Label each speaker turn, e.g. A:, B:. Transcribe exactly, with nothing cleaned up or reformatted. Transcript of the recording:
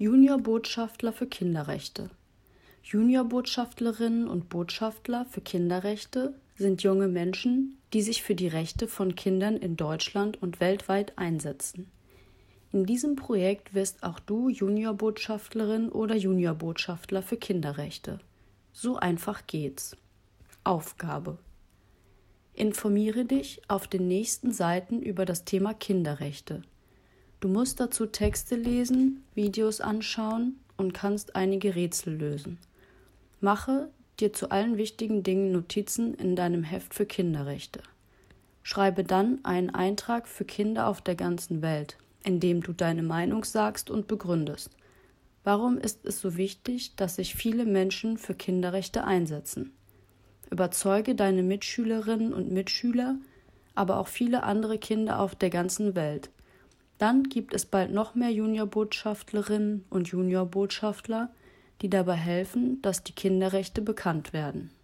A: Juniorbotschafter für Kinderrechte. Juniorbotschaftlerinnen und Botschafter für Kinderrechte sind junge Menschen, die sich für die Rechte von Kindern in Deutschland und weltweit einsetzen. In diesem Projekt wirst auch du Juniorbotschafterin oder Juniorbotschafter für Kinderrechte. So einfach geht's. Aufgabe: Informiere dich auf den nächsten Seiten über das Thema Kinderrechte. Du musst dazu Texte lesen, Videos anschauen und kannst einige Rätsel lösen. Mache dir zu allen wichtigen Dingen Notizen in deinem Heft für Kinderrechte. Schreibe dann einen Eintrag für Kinder auf der ganzen Welt, in dem du deine Meinung sagst und begründest. Warum ist es so wichtig, dass sich viele Menschen für Kinderrechte einsetzen? Überzeuge deine Mitschülerinnen und Mitschüler, aber auch viele andere Kinder auf der ganzen Welt. Dann gibt es bald noch mehr Juniorbotschaftlerinnen und Juniorbotschafter, die dabei helfen, dass die Kinderrechte bekannt werden.